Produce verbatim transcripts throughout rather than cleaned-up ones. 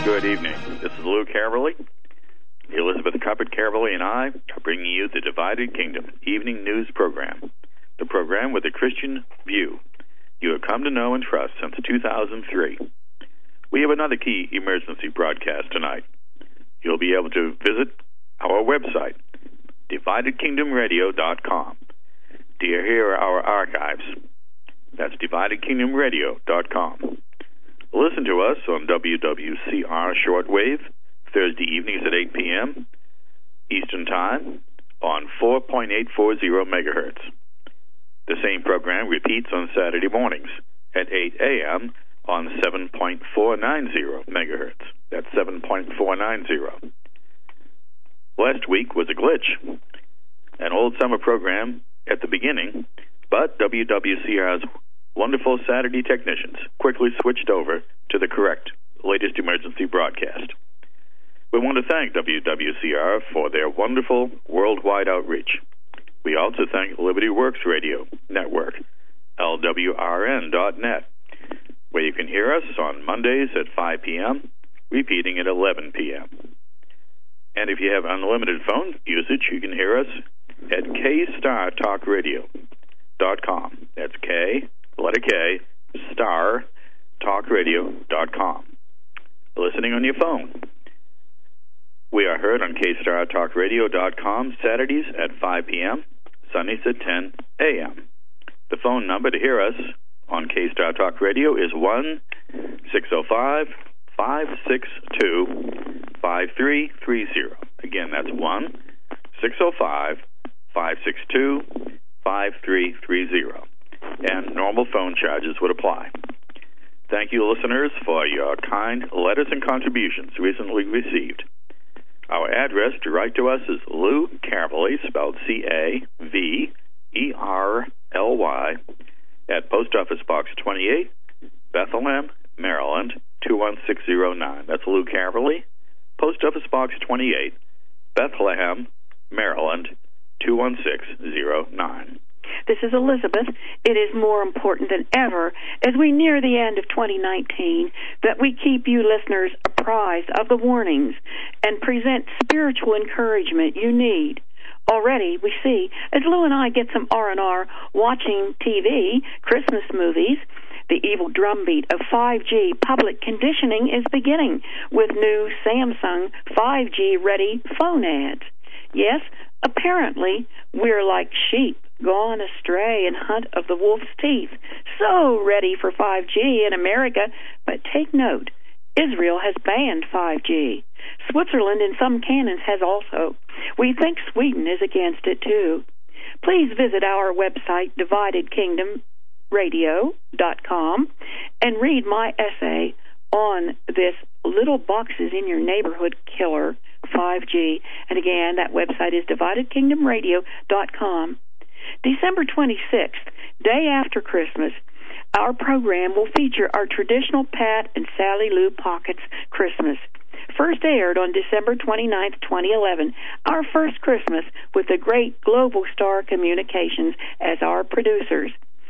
Good evening. This is Lou Caverly. Elizabeth Cuppert Caverly and I are bringing you the Divided Kingdom Evening News Program, the program with a Christian view you have come to know and trust since two thousand three. We have another key emergency broadcast tonight. You'll be able to visit our website, divided kingdom radio dot com, to hear our archives. That's divided kingdom radio dot com. Listen to us on W W C R shortwave Thursday evenings at eight p.m. Eastern Time on four point eight four zero megahertz. The same program repeats on Saturday mornings at eight a.m. on seven point four nine zero megahertz. That's seven point four nine zero. Last week was a glitch, an old summer program at the beginning, but W W C R's wonderful Saturday technicians quickly switched over to the correct latest emergency broadcast. We want to thank W W C R for their wonderful worldwide outreach. We also thank Liberty Works Radio Network, L W R N dot net, where you can hear us on Mondays at five p.m., repeating at eleven p.m. And if you have unlimited phone usage, you can hear us at K Star Talk Radio dot com. That's K, letter K, Star Talk Radio dot com. Listening on your phone. We are heard on K Star Talk Radio dot com Saturdays at five p.m., Sundays at ten a.m. The phone number to hear us on K Star Talk Radio is one six zero five, five six two, five three three zero. Again, that's one six zero five, five six two, five three three zero. And normal phone charges would apply. Thank you, listeners, for your kind letters and contributions recently received. Our address to write to us is Lou Caverly, spelled C A V E R L Y, at Post Office Box twenty-eight, Bethlehem, Maryland, two one six zero nine. That's Lou Caverly, Post Office Box twenty-eight, Bethlehem, Maryland, two one six zero nine. This is Elizabeth. It is more important than ever as we near the end of twenty nineteen that we keep you listeners apprised of the warnings and present spiritual encouragement you need. Already, we see, as Lou and I get some R and R watching T V, Christmas movies, the evil drumbeat of five G public conditioning is beginning with new Samsung five G ready phone ads. Yes, apparently, we're like sheep gone astray in hunt of the wolf's teeth, so ready for five G in America. But take note, Israel has banned five G. Switzerland in some cantons has also. We think Sweden is against it too. Please visit our website, divided kingdom radio dot com, and read my essay on this little boxes in your neighborhood killer, five G. And again, that website is divided kingdom radio dot com. December twenty-sixth, day after Christmas, our program will feature our traditional Pat and Sally Lou Pockets Christmas. First aired on December twenty-ninth, twenty eleven, our first Christmas with the great Global Star Communications as our producers.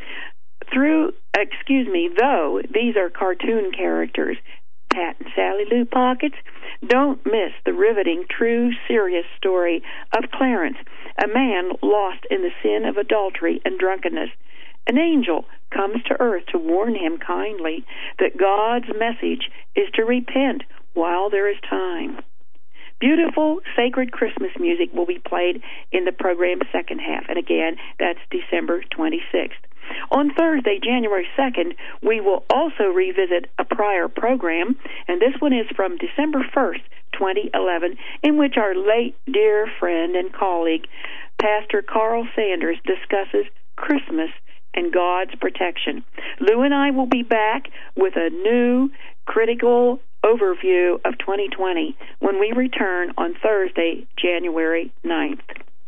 Through, excuse me, though these are cartoon characters, Pat and Sally Lou Pockets, don't miss the riveting, true, serious story of Clarence, a man lost in the sin of adultery and drunkenness. An angel comes to earth to warn him kindly that God's message is to repent while there is time. Beautiful, sacred Christmas music will be played in the program's second half, and again, that's December twenty-sixth. On Thursday, January second, we will also revisit a prior program, and this one is from December first, twenty eleven, in which our late dear friend and colleague, Pastor Carl Sanders, discusses Christmas and God's protection. Lou and I will be back with a new critical overview of twenty twenty when we return on Thursday, January ninth.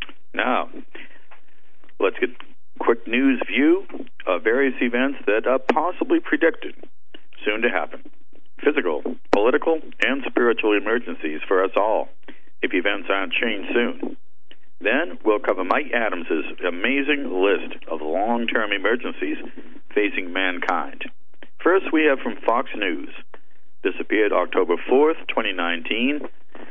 Now, let's get quick news view of various events that are possibly predicted soon to happen. Physical, political, and spiritual emergencies for us all if events aren't changed soon. Then we'll cover Mike Adams' amazing list of long-term emergencies facing mankind. First, we have from Fox News, This appeared October fourth, twenty nineteen.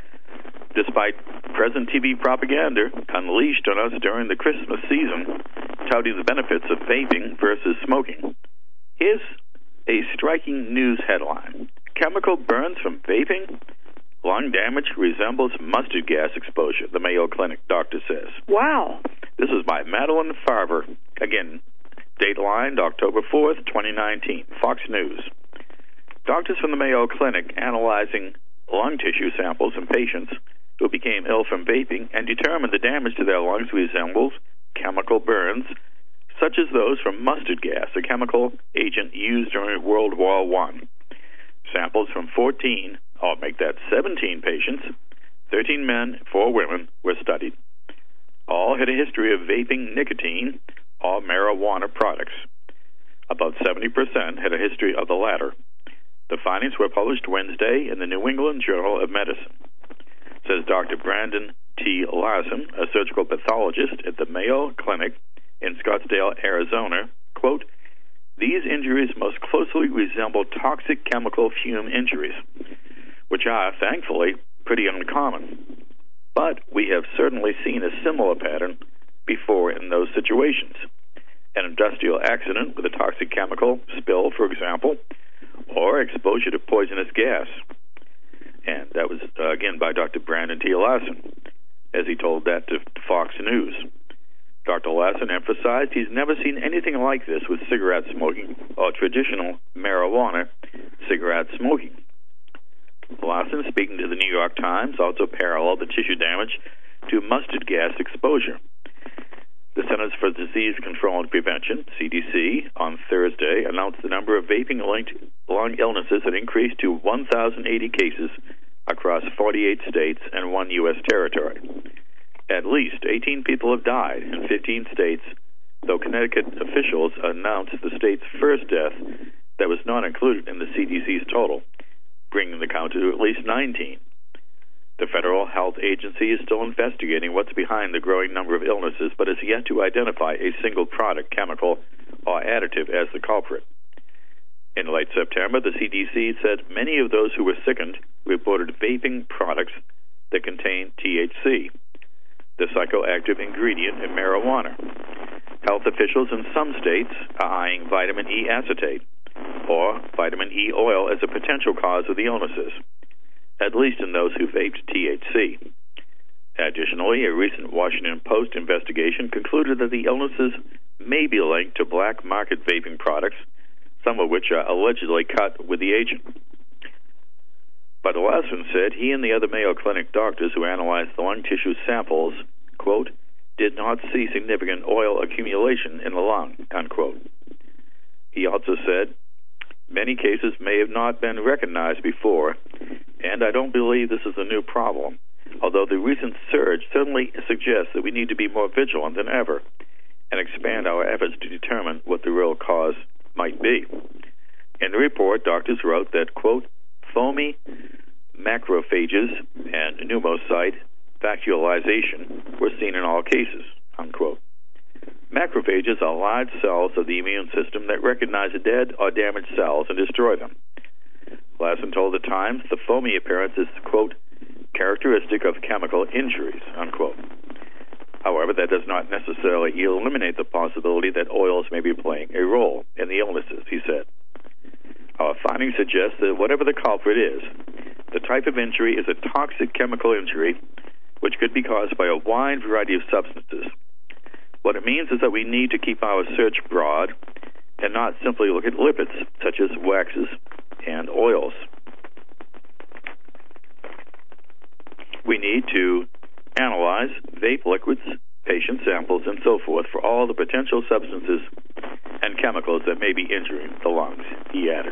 Despite present T V propaganda unleashed on us during the Christmas season, touting the benefits of vaping versus smoking, here's a striking news headline. Chemical burns from vaping? Lung damage resembles mustard gas exposure, the Mayo Clinic doctor says. Wow. This is by Madeline Farver. Again, datelined October fourth, twenty nineteen. Fox News. Doctors from the Mayo Clinic analyzing lung tissue samples in patients who became ill from vaping and determined the damage to their lungs resembles chemical burns, such as those from mustard gas, a chemical agent used during World War One. Samples from fourteen, or make that seventeen patients, thirteen men, four women, were studied. All had a history of vaping nicotine or marijuana products. About seventy percent had a history of the latter. The findings were published Wednesday in the New England Journal of Medicine. Says Doctor Brandon T. Larson, a surgical pathologist at the Mayo Clinic in Scottsdale, Arizona, quote, "These injuries most closely resemble toxic chemical fume injuries, which are, thankfully, pretty uncommon. But we have certainly seen a similar pattern before in those situations. An industrial accident with a toxic chemical spill, for example, or exposure to poisonous gas." And that was, uh, again, by Doctor Brandon T. Larson, as he told that to Fox News. Doctor Larson emphasized he's never seen anything like this with cigarette smoking or traditional marijuana cigarette smoking. Larson, speaking to the New York Times, also paralleled the tissue damage to mustard gas exposure. The Centers for Disease Control and Prevention, C D C, on Thursday announced the number of vaping-linked lung illnesses had increased to one thousand eighty cases across forty-eight states and one U S territory. At least eighteen people have died in fifteen states, though Connecticut officials announced the state's first death that was not included in the C D C's total, bringing the count to at least nineteen. The Federal Health Agency is still investigating what's behind the growing number of illnesses, but has yet to identify a single product, chemical, or additive as the culprit. In late September, the C D C said many of those who were sickened reported vaping products that contain T H C, the psychoactive ingredient in marijuana. Health officials in some states are eyeing vitamin E acetate or vitamin E oil as a potential cause of the illnesses, at least in those who vaped T H C. Additionally, a recent Washington Post investigation concluded that the illnesses may be linked to black market vaping products, some of which are allegedly cut with the agent. But Larson said he and the other Mayo Clinic doctors who analyzed the lung tissue samples, quote, did not see significant oil accumulation in the lung, unquote. He also said, many cases may have not been recognized before, and I don't believe this is a new problem, although the recent surge certainly suggests that we need to be more vigilant than ever and expand our efforts to determine what the real cause might be. In the report, doctors wrote that, quote, foamy macrophages and pneumocyte vacuolization were seen in all cases, unquote. Macrophages are large cells of the immune system that recognize dead or damaged cells and destroy them. Larson told the Times the foamy appearance is, quote, characteristic of chemical injuries, unquote. However, that does not necessarily eliminate the possibility that oils may be playing a role in the illnesses, he said. Our findings suggest that whatever the culprit is, the type of injury is a toxic chemical injury which could be caused by a wide variety of substances. What it means is that we need to keep our search broad and not simply look at lipids such as waxes and oils. We need to analyze vape liquids, patient samples, and so forth for all the potential substances and chemicals that may be injuring the lungs, he added.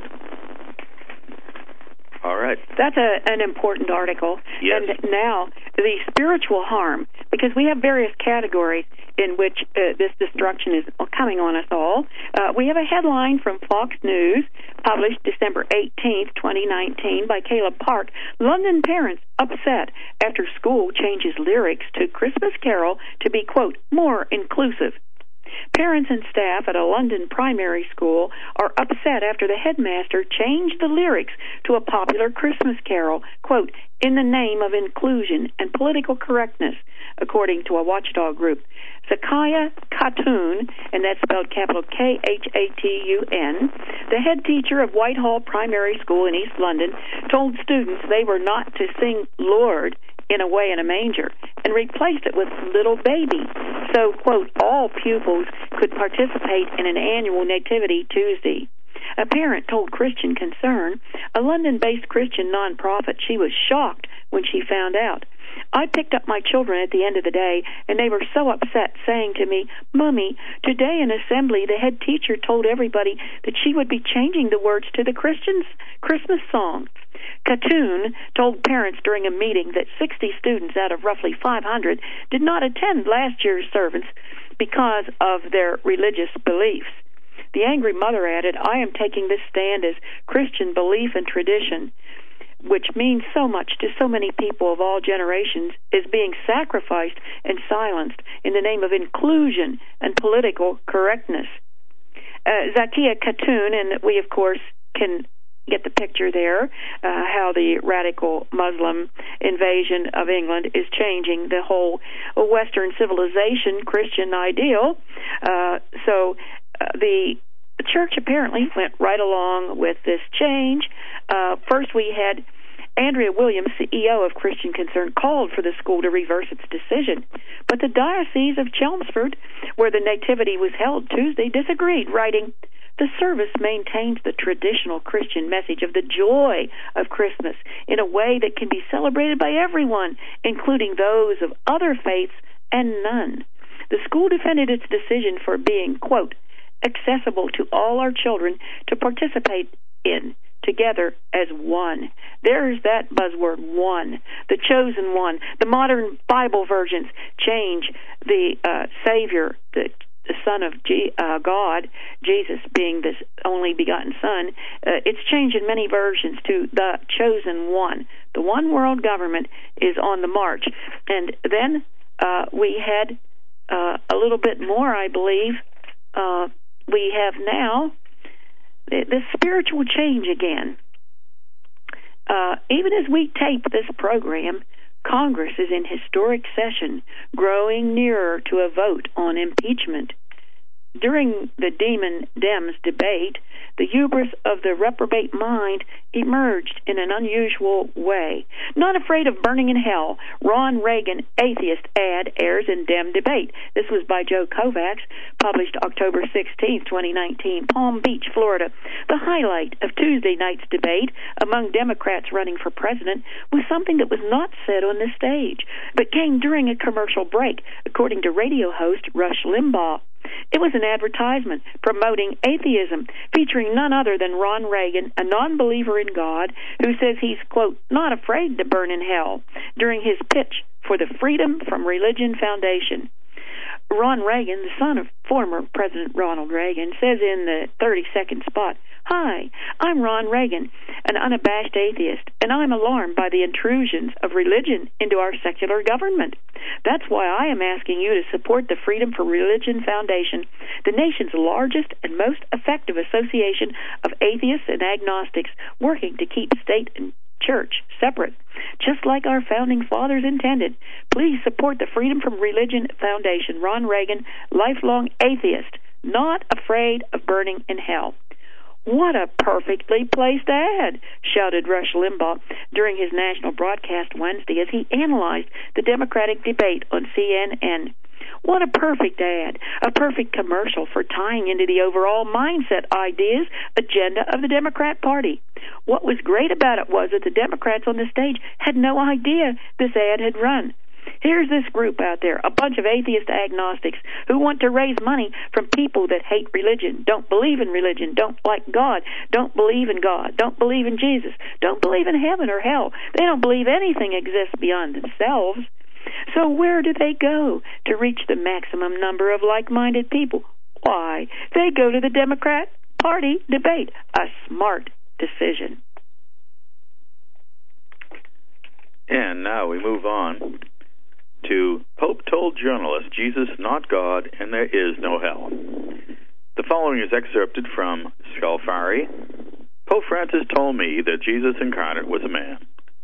All right. That's a, an important article. Yes. And now, the spiritual harm, because we have various categories in which uh, this destruction is coming on us all. Uh, we have a headline from Fox News, published December eighteenth, twenty nineteen, by Caleb Park. London parents upset after school changes lyrics to Christmas Carol to be, quote, more inclusive. Parents and staff at a London primary school are upset after the headmaster changed the lyrics to a popular Christmas carol, quote, in the name of inclusion and political correctness, according to a watchdog group. Zakiya Khatun, and that's spelled capital K H A T U N, the head teacher of Whitehall Primary School in East London, told students they were not to sing Lord in a way in a manger, and replaced it with Little Baby. So, quote, all pupils could participate in an annual Nativity Tuesday. A parent told Christian Concern, a London-based Christian nonprofit, she was shocked when she found out. I picked up my children at the end of the day, and they were so upset, saying to me, Mummy, today in assembly the head teacher told everybody that she would be changing the words to the Christians' Christmas song. Khatun told parents during a meeting that sixty students out of roughly five hundred did not attend last year's service because of their religious beliefs. The angry mother added, I am taking this stand as Christian belief and tradition, which means so much to so many people of all generations, is being sacrificed and silenced in the name of inclusion and political correctness. Uh, Zakiya Khatun, and we, of course, can get the picture there, uh, how the radical Muslim invasion of England is changing the whole Western civilization, Christian ideal. Uh, so uh, the church apparently went right along with this change. Uh, first we had Andrea Williams, C E O of Christian Concern, called for the school to reverse its decision. But the Diocese of Chelmsford, where the Nativity was held Tuesday, disagreed, writing, the service maintains the traditional Christian message of the joy of Christmas in a way that can be celebrated by everyone, including those of other faiths and none. The school defended its decision for being, quote, accessible to all our children to participate in together as one. There's that buzzword, one, the chosen one. The modern Bible versions change the uh, Savior, the the Son of G, uh, God, Jesus being this only begotten Son. Uh, it's changed in many versions to the chosen one. The one world government is on the march. And then uh, we had uh, a little bit more, I believe. Uh, we have now this spiritual change again. Uh, even as we tape this program, Congress is in historic session, growing nearer to a vote on impeachment. During the Demon Dems debate, the hubris of the reprobate mind emerged in an unusual way. Not afraid of burning in hell, Ron Reagan atheist ad airs in Dem debate. This was by Joe Kovacs, published October sixteenth, twenty nineteen, Palm Beach, Florida. The highlight of Tuesday night's debate among Democrats running for president was something that was not said on the stage, but came during a commercial break, according to radio host Rush Limbaugh. It was an advertisement promoting atheism, featuring none other than Ron Reagan, a non-believer in God, who says he's, quote, not afraid to burn in hell, during his pitch for the Freedom from Religion Foundation. Ron Reagan, the son of former President Ronald Reagan, says in the thirty-second spot, Hi, I'm Ron Reagan, an unabashed atheist, and I'm alarmed by the intrusions of religion into our secular government. That's why I am asking you to support the Freedom for Religion Foundation, the nation's largest and most effective association of atheists and agnostics working to keep state and church separate, just like our founding fathers intended. Please support the Freedom from Religion Foundation. Ron Reagan, lifelong atheist, not afraid of burning in hell. What a perfectly placed ad, shouted Rush Limbaugh during his national broadcast Wednesday as he analyzed the Democratic debate on C N N. What a perfect ad, a perfect commercial for tying into the overall mindset, ideas, agenda of the Democrat Party. What was great about it was that the Democrats on the stage had no idea this ad had run. Here's this group out there, a bunch of atheist agnostics who want to raise money from people that hate religion, don't believe in religion, don't like God, don't believe in God, don't believe in Jesus, don't believe in heaven or hell. They don't believe anything exists beyond themselves. So where do they go to reach the maximum number of like-minded people? Why, they go to the Democrat Party debate. A smart decision. And now we move on. to Pope told journalist, Jesus not God and there is no hell. The following is excerpted from Scalfari. Pope Francis told me that Jesus incarnate was a man.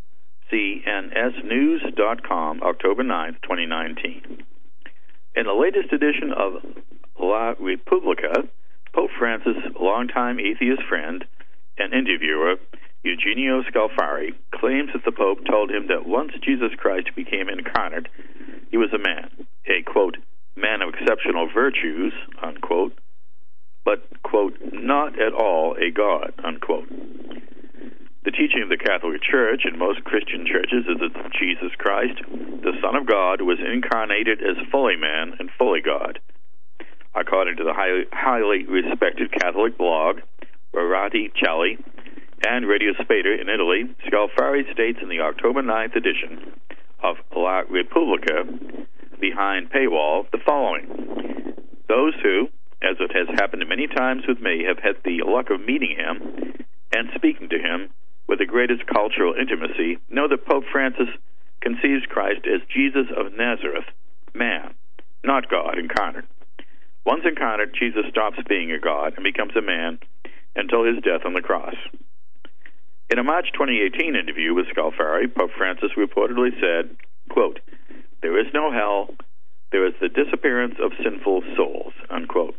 C N S news dot com, October ninth, twenty nineteen. In the latest edition of La Repubblica, Pope Francis' longtime atheist friend and interviewer, Eugenio Scalfari, claims that the Pope told him that once Jesus Christ became incarnate, he was a man, a, quote, man of exceptional virtues, unquote, but, quote, not at all a God, unquote. The teaching of the Catholic Church and most Christian churches is that Jesus Christ, the Son of God, was incarnated as fully man and fully God. According to the highly, highly respected Catholic blog, Rorati Celli, and Radio Spada in Italy, Scalfari states in the October ninth edition of La Repubblica, behind paywall, the following. Those who, as it has happened many times with me, have had the luck of meeting him and speaking to him with the greatest cultural intimacy, know that Pope Francis conceives Christ as Jesus of Nazareth, man, not God incarnate. Once incarnate, Jesus stops being a God and becomes a man until his death on the cross. In a March twenty eighteen interview with Scalfari, Pope Francis reportedly said, quote, there is no hell, there is the disappearance of sinful souls, unquote.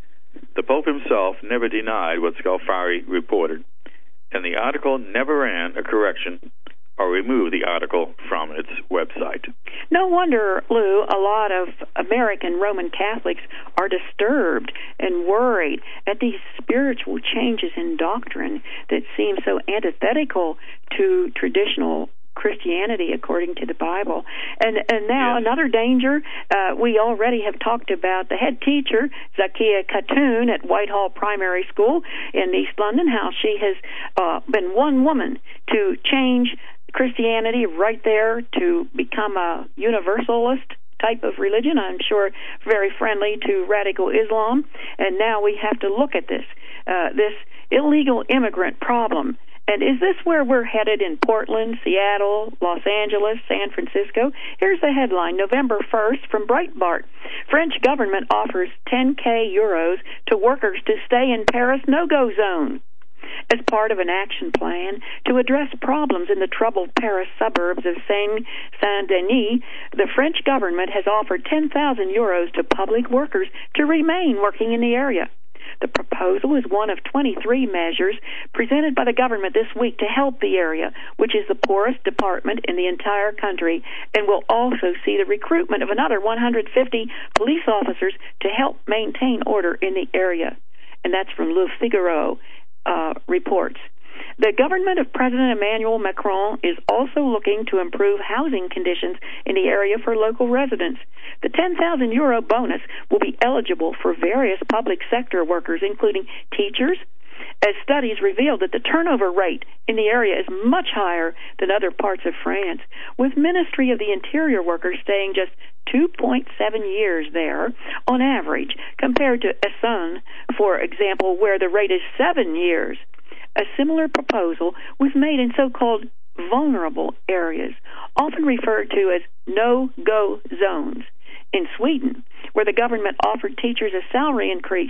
The Pope himself never denied what Scalfari reported, and the article never ran a correction or removed the article from its website. No wonder, Lou, a lot of American Roman Catholics are disturbed and worried at these spiritual changes in doctrine that seem so antithetical to traditional Christianity according to the Bible. And and now yes. Another danger, uh, we already have talked about the head teacher, Zakia Khatun, at Whitehall Primary School in East London, how she has uh, been one woman to change Christianity right there to become a universalist type of religion. I'm sure very friendly to radical Islam. And now we have to look at this, uh, this illegal immigrant problem. And is this where we're headed in Portland, Seattle, Los Angeles, San Francisco? Here's the headline, November first, from Breitbart. French government offers ten thousand euros to workers to stay in Paris no-go zone. As part of an action plan to address problems in the troubled Paris suburbs of Seine-Saint-Denis, the French government has offered ten thousand euros to public workers to remain working in the area. The proposal is one of twenty-three measures presented by the government this week to help the area, which is the poorest department in the entire country, and will also see the recruitment of another one hundred fifty police officers to help maintain order in the area. And that's from Le Figaro uh, reports. The government of President Emmanuel Macron is also looking to improve housing conditions in the area for local residents. The ten thousand euro bonus will be eligible for various public sector workers, including teachers, as studies revealed that the turnover rate in the area is much higher than other parts of France, with Ministry of the Interior workers staying just two point seven years there on average, compared to Essonne, for example, where the rate is seven years. A similar proposal was made in so-called vulnerable areas, often referred to as no-go zones, in Sweden, where the government offered teachers a salary increase,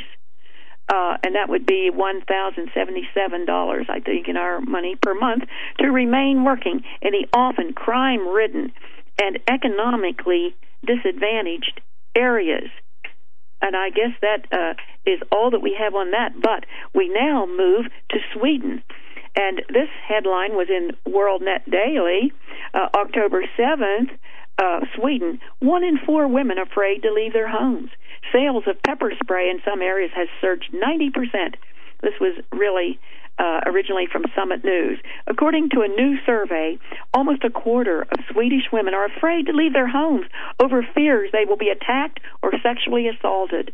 uh, and that would be one thousand seventy-seven dollars, I think, in our money per month, to remain working in the often crime-ridden and economically disadvantaged areas. And I guess that uh, is all that we have on that. But we now move to Sweden. And this headline was in WorldNet Daily, uh, October seventh, uh, Sweden. One in four women afraid to leave their homes. Sales of pepper spray in some areas has surged ninety percent. This was really uh, originally from Summit News. According to a new survey, almost a quarter of Swedish women are afraid to leave their homes over fears they will be attacked or sexually assaulted.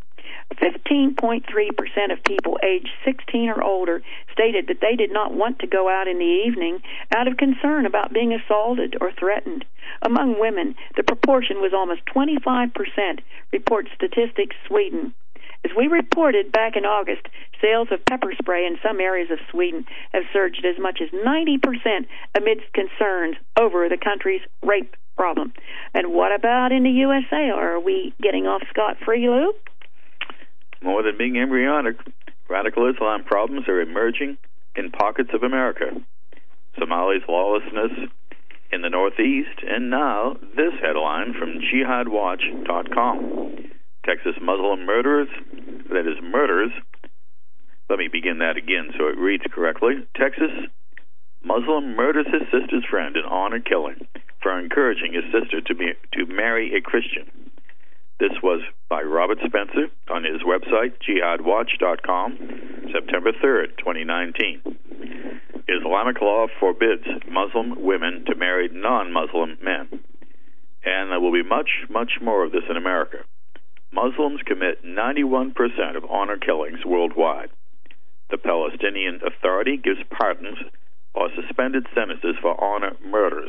fifteen point three percent of people aged sixteen or older stated that they did not want to go out in the evening out of concern about being assaulted or threatened. Among women, the proportion was almost twenty-five percent, reports Statistics Sweden. As we reported back in August, sales of pepper spray in some areas of Sweden have surged as much as ninety percent amidst concerns over the country's rape problem. And what about in the U S A? Are we getting off scot-free, Lou? More than being embryonic, radical Islam problems are emerging in pockets of America. Somali's lawlessness in the Northeast, and now this headline from jihad watch dot com. Texas Muslim murderers, that is murders, let me begin that again so it reads correctly. Texas Muslim murders his sister's friend in honor killing for encouraging his sister to be to marry a Christian. This was by Robert Spencer on his website, jihad watch dot com, September third, twenty nineteen. Islamic law forbids Muslim women to marry non-Muslim men. And there will be much, much more of this in America. Muslims commit ninety-one percent of honor killings worldwide. The Palestinian Authority gives pardons or suspended sentences for honor murders.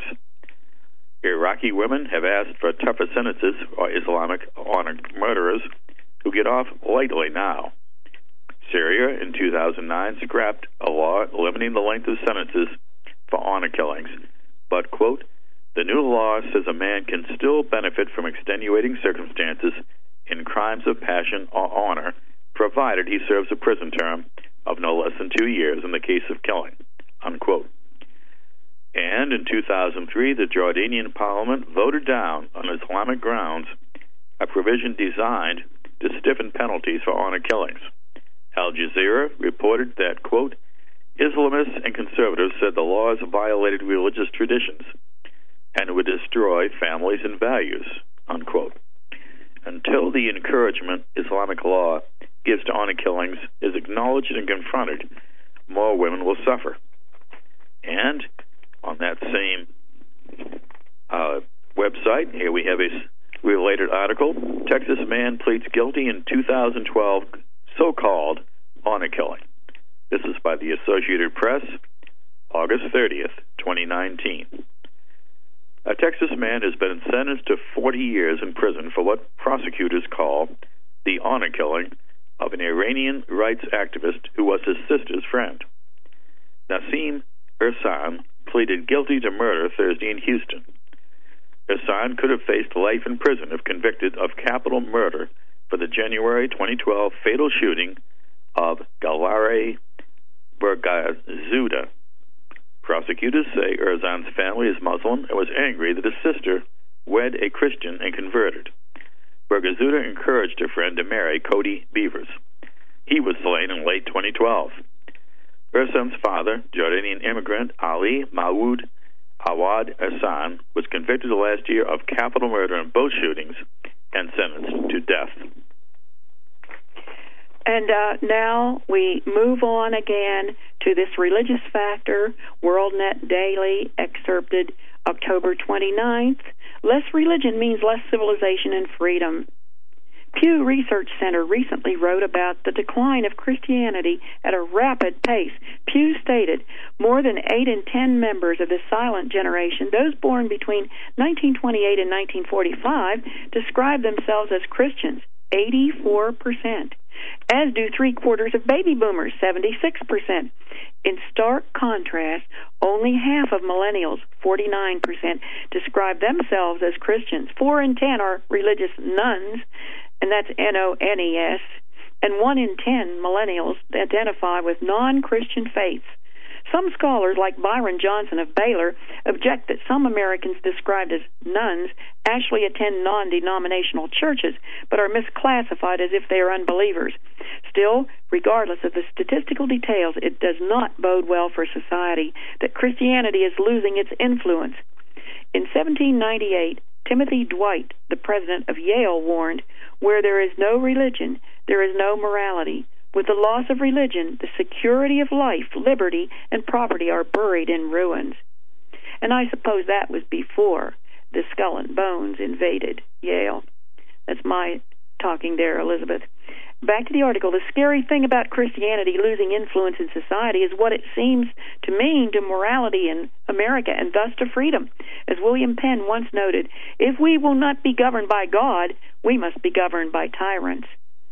Iraqi women have asked for tougher sentences for Islamic honor murderers who get off lightly now. Syria in two thousand nine scrapped a law limiting the length of sentences for honor killings. But, quote, the new law says a man can still benefit from extenuating circumstances in crimes of passion or honor, provided he serves a prison term of no less than two years in the case of killing, unquote. And in two thousand three, the Jordanian parliament voted down on Islamic grounds a provision designed to stiffen penalties for honor killings. Al Jazeera reported that, quote, Islamists and conservatives said the laws violated religious traditions and would destroy families and values, unquote. Until the encouragement Islamic law gives to honor killings is acknowledged and confronted, more women will suffer. And on that same uh, website, here we have a related article. Texas man pleads guilty in two thousand twelve so-called honor killing. This is by the Associated Press, August thirtieth, twenty nineteen. A Texas man has been sentenced to forty years in prison for what prosecutors call the honor killing of an Iranian rights activist who was his sister's friend. Nassim Ersan pleaded guilty to murder Thursday in Houston. Ersan could have faced life in prison if convicted of capital murder for the January twenty twelve fatal shooting of Galare Bergazuda. Prosecutors say Erzan's family is Muslim and was angry that his sister wed a Christian and converted. Bergazuda encouraged her friend to marry Cody Beavers. He was slain in late twenty twelve. Ersan's father, Jordanian immigrant Ali Mawood Awad Ersan, was convicted last year of capital murder in both shootings and sentenced to death. And uh, now we move on again to this religious factor, WorldNet Daily, excerpted October twenty-ninth. Less religion means less civilization and freedom. Pew Research Center recently wrote about the decline of Christianity at a rapid pace. Pew stated more than eight in ten members of the silent generation, those born between nineteen twenty-eight and nineteen forty-five, describe themselves as Christians, eighty-four percent. As do three-quarters of baby boomers, seventy-six percent. In stark contrast, only half of millennials, forty-nine percent, describe themselves as Christians. Four in ten are religious nuns, and that's N O N E S, and one in ten millennials identify with non-Christian faiths. Some scholars, like Byron Johnson of Baylor, object that some Americans described as nuns actually attend non-denominational churches, but are misclassified as if they are unbelievers. Still, regardless of the statistical details, it does not bode well for society that Christianity is losing its influence. In seventeen ninety-eight, Timothy Dwight, the president of Yale, warned, "Where there is no religion, there is no morality. With the loss of religion, the security of life, liberty, and property are buried in ruins." And I suppose that was before the Skull and Bones invaded Yale. That's my talking there, Elizabeth. Back to the article. The scary thing about Christianity losing influence in society is what it seems to mean to morality in America and thus to freedom. As William Penn once noted, if we will not be governed by God, we must be governed by tyrants.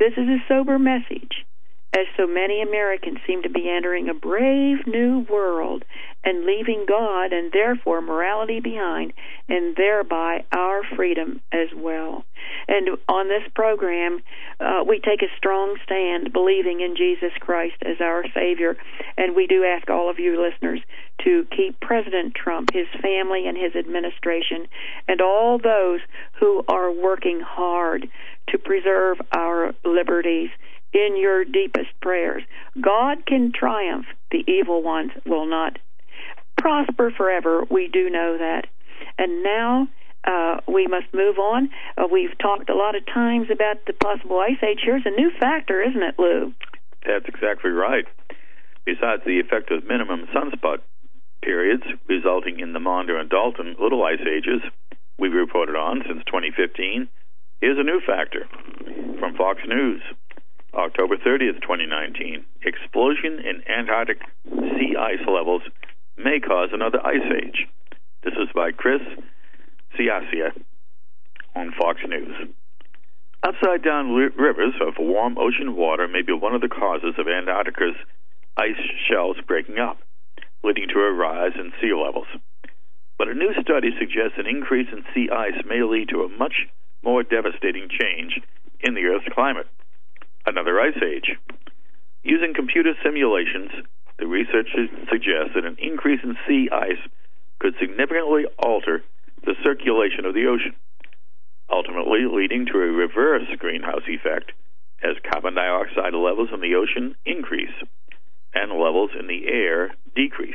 This is a sober message, as so many Americans seem to be entering a brave new world and leaving God and therefore morality behind, and thereby our freedom as well. And on this program, uh, we take a strong stand believing in Jesus Christ as our Savior, and we do ask all of you listeners to keep President Trump, his family, and his administration, and all those who are working hard to preserve our liberties in your deepest prayers. God can triumph. The evil ones will not prosper forever. We do know that. And now uh, we must move on. Uh, we've talked a lot of times about the possible ice age. Here's a new factor, isn't it, Lou? That's exactly right. Besides the effect of minimum sunspot periods resulting in the Maunder and Dalton little ice ages we've reported on since twenty fifteen, here's a new factor from Fox News. October thirtieth, twenty nineteen, explosion in Antarctic sea ice levels may cause another ice age. This is by Chris Ciacia on Fox News. Upside-down li- rivers of warm ocean water may be one of the causes of Antarctica's ice shelves breaking up, leading to a rise in sea levels. But a new study suggests an increase in sea ice may lead to a much more devastating change in the Earth's climate. Another ice age. Using computer simulations, the researchers suggest that an increase in sea ice could significantly alter the circulation of the ocean, ultimately leading to a reverse greenhouse effect as carbon dioxide levels in the ocean increase and levels in the air decrease,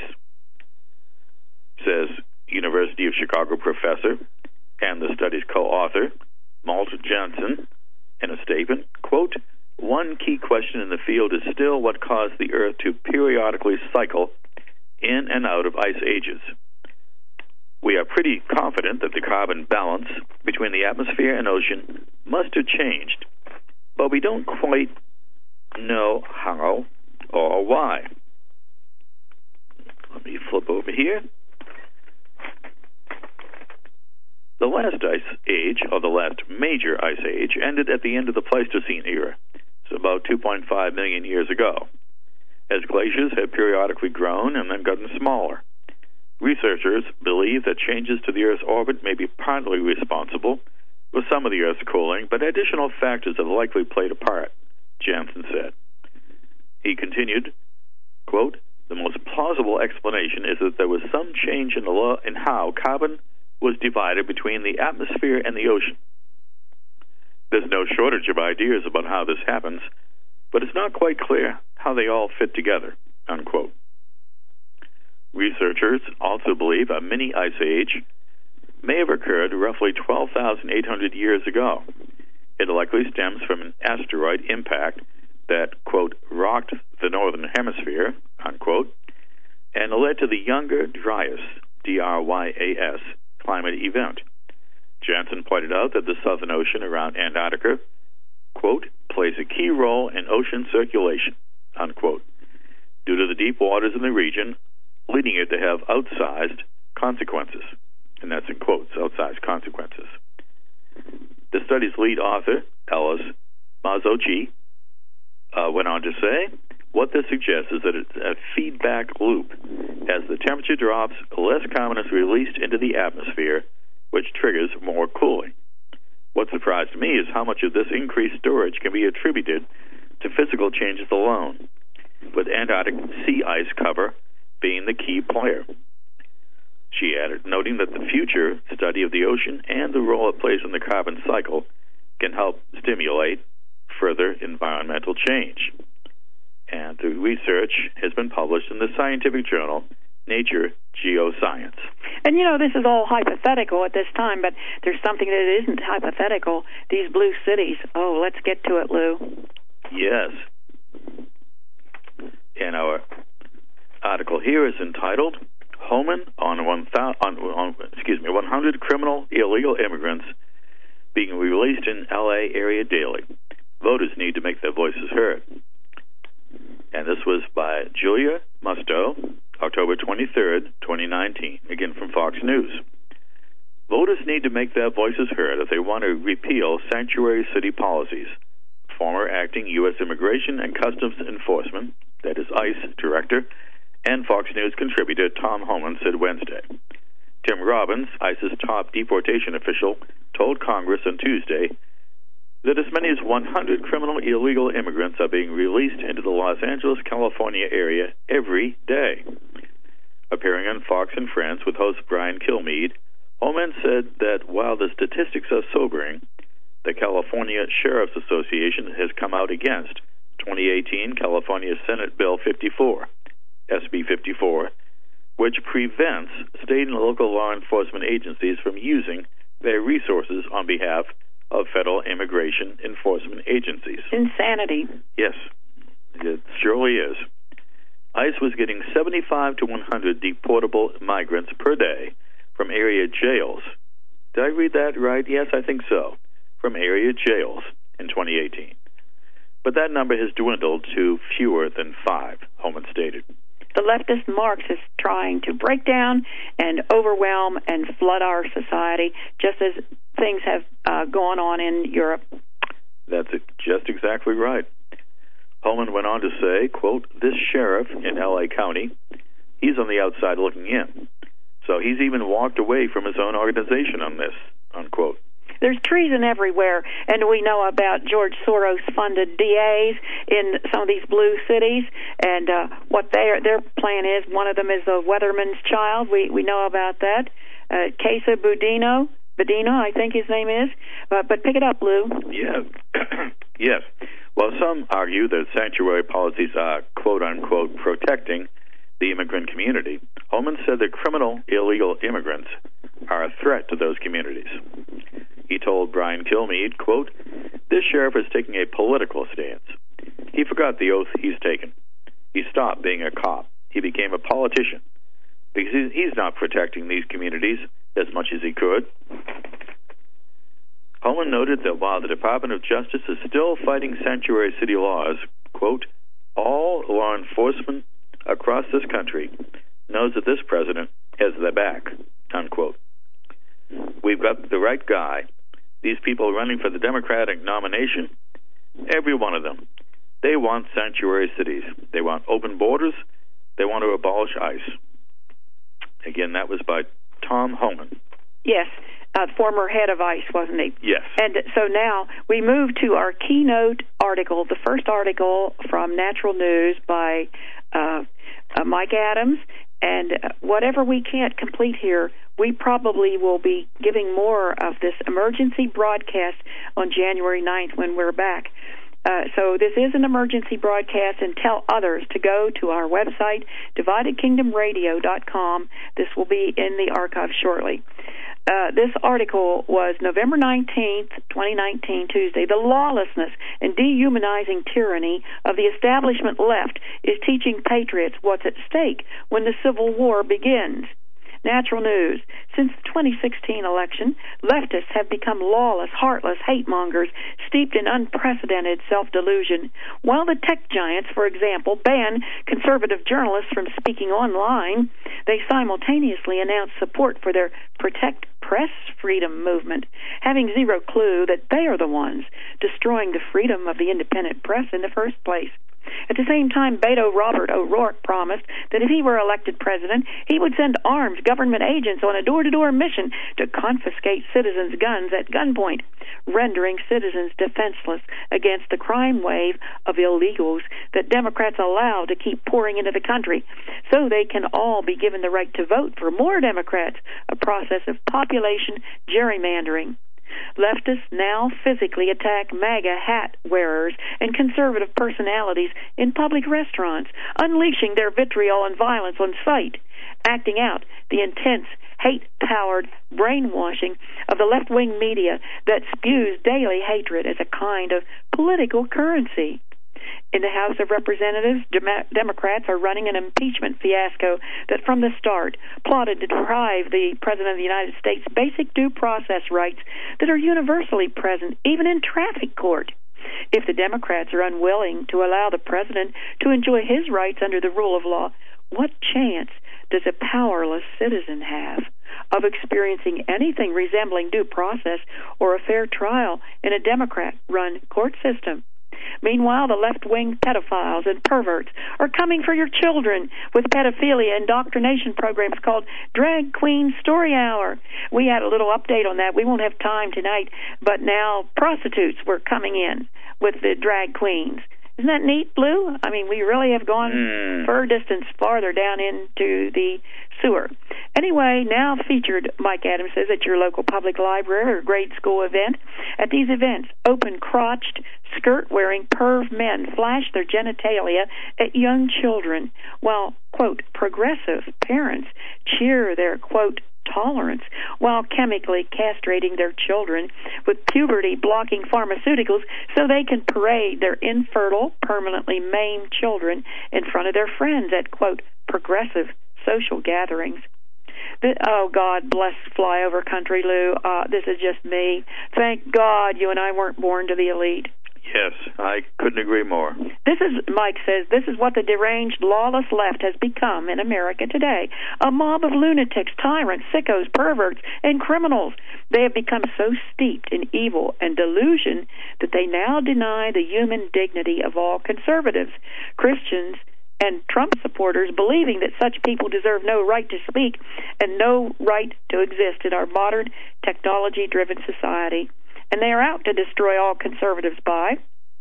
says University of Chicago professor and the study's co-author, Malte Jansen, in a statement, quote, "One key question in the field is still what caused the Earth to periodically cycle in and out of ice ages. We are pretty confident that the carbon balance between the atmosphere and ocean must have changed, but we don't quite know how or why." Let me flip over here. The last ice age, or the last major ice age, ended at the end of the Pleistocene era. It's about two point five million years ago, as glaciers have periodically grown and then gotten smaller. Researchers believe that changes to the Earth's orbit may be partly responsible for some of the Earth's cooling, but additional factors have likely played a part, Jansen said. He continued, quote, "The most plausible explanation is that there was some change in, the law, in how carbon was divided between the atmosphere and the ocean. There's no shortage of ideas about how this happens, but it's not quite clear how they all fit together," unquote. Researchers also believe a mini ice age may have occurred roughly twelve thousand eight hundred years ago. It likely stems from an asteroid impact that, quote, rocked the northern hemisphere, unquote, and led to the Younger Dryas, D R Y A S, climate event. Jansen pointed out that the Southern Ocean around Antarctica, quote, plays a key role in ocean circulation, unquote, due to the deep waters in the region, leading it to have outsized consequences. And that's in quotes, outsized consequences. The study's lead author, Alice Mazzocchi, uh, went on to say, what this suggests is that it's a feedback loop. As the temperature drops, less carbon is released into the atmosphere, which triggers more cooling. What surprised me is how much of this increased storage can be attributed to physical changes alone, with Antarctic sea ice cover being the key player. She added, noting that the future study of the ocean and the role it plays in the carbon cycle can help stimulate further environmental change. And the research has been published in the scientific journal Nature Geoscience. And, you know, this is all hypothetical at this time, but there's something that isn't hypothetical. These blue cities. Oh, let's get to it, Lou. Yes. And our article here is entitled Homan on one thousand, on, on excuse me, one hundred criminal illegal immigrants being released in L A area daily. Voters need to make their voices heard. And this was by Julia Musto, October twenty-third, twenty nineteen, again from Fox News. Voters need to make their voices heard if they want to repeal sanctuary city policies, former acting U S Immigration and Customs Enforcement, that is ICE director, and Fox News contributor Tom Homan said Wednesday. Tim Robbins, ICE's top deportation official, told Congress on Tuesday that as many as one hundred criminal illegal immigrants are being released into the Los Angeles, California area every day. Appearing on Fox and Friends with host Brian Kilmeade, Homan said that while the statistics are sobering, the California Sheriff's Association has come out against twenty eighteen California Senate Bill fifty-four, S B fifty-four, which prevents state and local law enforcement agencies from using their resources on behalf of federal immigration enforcement agencies. Insanity. Yes, it surely is. ICE was getting seventy-five to one hundred deportable migrants per day from area jails. Did I read that right? Yes, I think so. From area jails in twenty eighteen. But that number has dwindled to fewer than five, Homan stated. The leftist Marxists trying to break down and overwhelm and flood our society, just as things have uh, gone on in Europe. That's just exactly right. Homan went on to say, quote, this sheriff in L A County, he's on the outside looking in. So he's even walked away from his own organization on this, unquote. There's treason everywhere, and we know about George Soros-funded D As in some of these blue cities, and uh, what their their plan is. One of them is a weatherman's child. We we know about that. Uh, Casa Budino, Budino, I think his name is. Uh, but pick it up, Lou. Yeah. Yes. Well, some argue that sanctuary policies are, quote-unquote, protecting the immigrant community. Homan said that criminal illegal immigrants are a threat to those communities. He told Brian Kilmeade, quote, this sheriff is taking a political stance. He forgot the oath he's taken. He stopped being a cop. He became a politician because he's not protecting these communities as much as he could. Homan noted that while the Department of Justice is still fighting sanctuary city laws, quote, all law enforcement across this country knows that this president has their back, unquote. We've got the right guy. These people running for the Democratic nomination, every one of them, they want sanctuary cities. They want open borders. They want to abolish ICE. Again, that was by Tom Homan. Yes, uh, former head of ICE, wasn't he? Yes. And so now we move to our keynote article, the first article from Natural News by uh, uh, Mike Adams. And whatever we can't complete here, we probably will be giving more of this emergency broadcast on January ninth when we're back. Uh, so this is an emergency broadcast, and tell others to go to our website, divided kingdom radio dot com. This will be in the archive shortly. Uh, this article was November nineteenth, twenty nineteen, Tuesday. The lawlessness and dehumanizing tyranny of the establishment left is teaching patriots what's at stake when the Civil War begins. Natural News. Since the twenty sixteen election, leftists have become lawless, heartless hate-mongers steeped in unprecedented self-delusion. While the tech giants, for example, ban conservative journalists from speaking online, they simultaneously announce support for their Protect Press Freedom movement, having zero clue that they are the ones destroying the freedom of the independent press in the first place. At the same time, Beto Robert O'Rourke promised that if he were elected president, he would send armed government agents on a door-to-door mission to confiscate citizens' guns at gunpoint, rendering citizens defenseless against the crime wave of illegals that Democrats allow to keep pouring into the country, so they can all be given the right to vote for more Democrats, a process of population gerrymandering. Leftists now physically attack MAGA hat wearers and conservative personalities in public restaurants, unleashing their vitriol and violence on sight, acting out the intense, hate-powered brainwashing of the left-wing media that spews daily hatred as a kind of political currency. In the House of Representatives, Dem- Democrats are running an impeachment fiasco that from the start plotted to deprive the President of the United States basic due process rights that are universally present, even in traffic court. If the Democrats are unwilling to allow the President to enjoy his rights under the rule of law, what chance does a powerless citizen have of experiencing anything resembling due process or a fair trial in a Democrat-run court system? Meanwhile, the left-wing pedophiles and perverts are coming for your children with pedophilia indoctrination programs called Drag Queen Story Hour. We had a little update on that. We won't have time tonight, but now prostitutes were coming in with the drag queens. Isn't that neat, Blue? I mean, we really have gone mm. fur distance farther down into the sewer. Anyway, now featured, Mike Adams says, at your local public library or grade school event. At these events, open-crotched, skirt-wearing perv men flash their genitalia at young children, while, quote, progressive parents cheer their, quote, tolerance, while chemically castrating their children with puberty-blocking pharmaceuticals so they can parade their infertile, permanently maimed children in front of their friends at, quote, progressive social gatherings. The, oh, God bless flyover country, Lou. Uh, this is just me. Thank God you and I weren't born to the elite. Yes, I couldn't agree more. This is, Mike says, this is what the deranged, lawless left has become in America today. A mob of lunatics, tyrants, sickos, perverts, and criminals. They have become so steeped in evil and delusion that they now deny the human dignity of all conservatives, Christians, and Trump supporters, believing that such people deserve no right to speak and no right to exist in our modern, technology-driven society. And they are out to destroy all conservatives by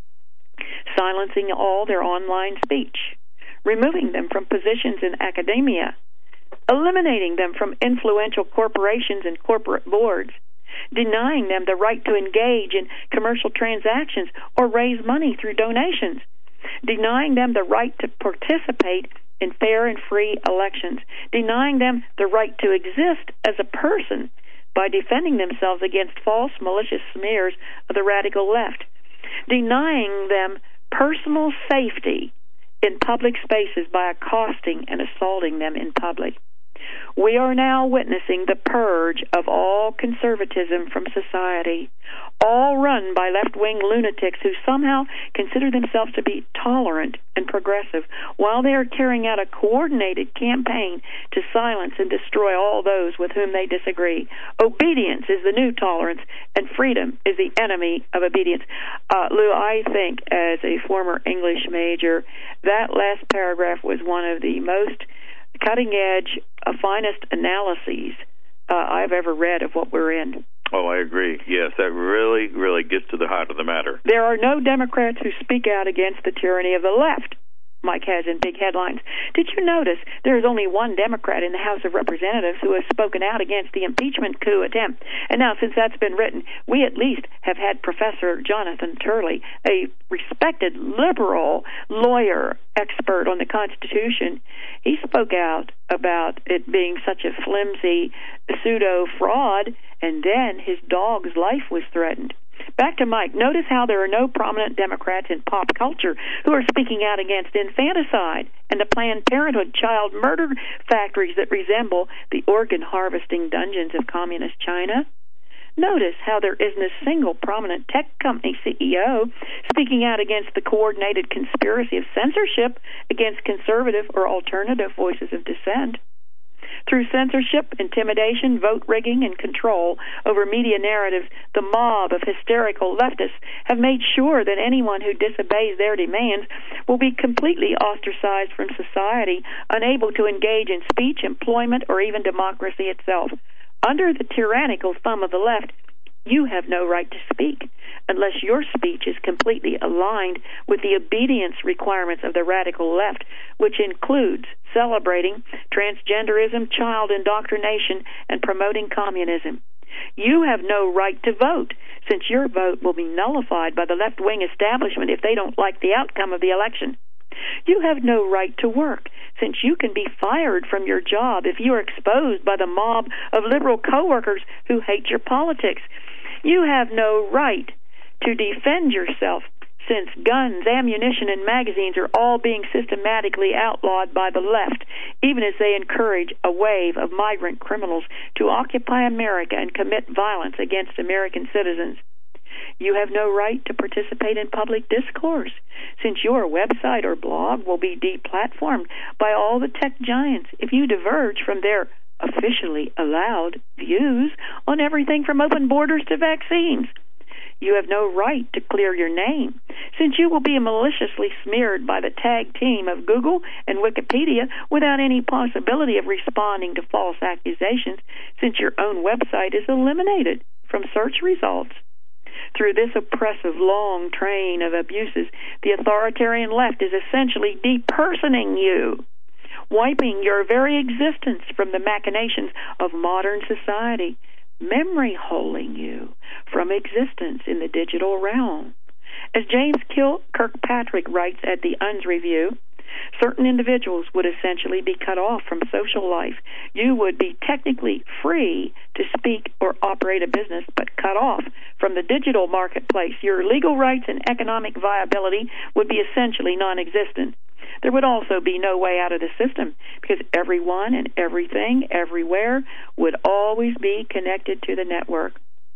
silencing all their online speech, removing them from positions in academia, eliminating them from influential corporations and corporate boards, denying them the right to engage in commercial transactions or raise money through donations, denying them the right to participate in fair and free elections, denying them the right to exist as a person by defending themselves against false, malicious smears of the radical left, denying them personal safety in public spaces by accosting and assaulting them in public. We are now witnessing the purge of all conservatism from society, all run by left-wing lunatics who somehow consider themselves to be tolerant and progressive, while they are carrying out a coordinated campaign to silence and destroy all those with whom they disagree. Obedience is the new tolerance, and freedom is the enemy of obedience. Uh, Lou, I think, as a former English major, that last paragraph was one of the most cutting-edge, uh, finest analyses uh, I've ever read of what we're in. Oh, I agree. Yes, that really, really gets to the heart of the matter. There are no Democrats who speak out against the tyranny of the left, Mike has in big headlines. Did you notice there is only one Democrat in the House of Representatives who has spoken out against the impeachment coup attempt? And now, since that's been written, we at least have had Professor Jonathan Turley, a respected liberal lawyer expert on the Constitution. He spoke out about it being such a flimsy pseudo-fraud, and then his dog's life was threatened. Back to Mike. Notice how there are no prominent Democrats in pop culture who are speaking out against infanticide and the Planned Parenthood child murder factories that resemble the organ harvesting dungeons of communist China. Notice how there isn't a single prominent tech company C E O speaking out against the coordinated conspiracy of censorship against conservative or alternative voices of dissent. Through censorship, intimidation, vote rigging, and control over media narratives, the mob of hysterical leftists have made sure that anyone who disobeys their demands will be completely ostracized from society, unable to engage in speech, employment, or even democracy itself. Under the tyrannical thumb of the left, you have no right to speak unless your speech is completely aligned with the obedience requirements of the radical left, which includes celebrating transgenderism, child indoctrination, and promoting communism. You have no right to vote, since your vote will be nullified by the left-wing establishment if they don't like the outcome of the election. You have no right to work, since you can be fired from your job if you are exposed by the mob of liberal coworkers who hate your politics. You have no right to defend yourself, since guns, ammunition, and magazines are all being systematically outlawed by the left, even as they encourage a wave of migrant criminals to occupy America and commit violence against American citizens. You have no right to participate in public discourse, since your website or blog will be deplatformed by all the tech giants if you diverge from their officially allowed views on everything from open borders to vaccines. You have no right to clear your name, since you will be maliciously smeared by the tag team of Google and Wikipedia without any possibility of responding to false accusations, since your own website is eliminated from search results. Through this oppressive long train of abuses, the authoritarian left is essentially depersoning you, wiping your very existence from the machinations of modern society, memory holing you from existence in the digital realm. As James Kirkpatrick writes at the U N S Review, certain individuals would essentially be cut off from social life. You would be technically free to speak or operate a business, but cut off from the digital marketplace. Your legal rights and economic viability would be essentially non-existent. There would also be no way out of the system, because everyone and everything, everywhere, would always be connected to the network.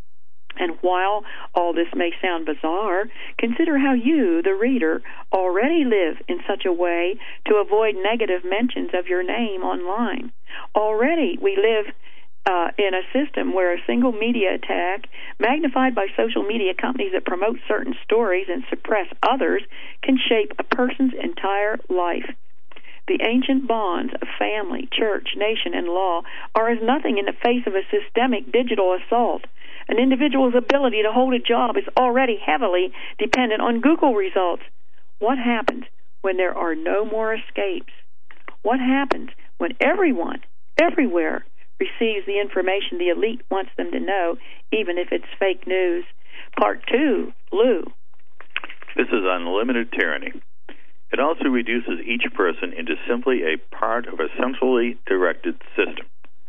And while all this may sound bizarre, consider how you, the reader, already live in such a way to avoid negative mentions of your name online. Already we live uh, in a system where a single media attack, magnified by social media companies that promote certain stories and suppress others, can shape a person's entire life. The ancient bonds of family, church, nation, and law are as nothing in the face of a systemic digital assault. An individual's ability to hold a job is already heavily dependent on Google results. What happens when there are no more escapes? What happens when everyone, everywhere, receives the information the elite wants them to know, even if it's fake news? Part two, Lou. This is unlimited tyranny. It also reduces each person into simply a part of a centrally directed system.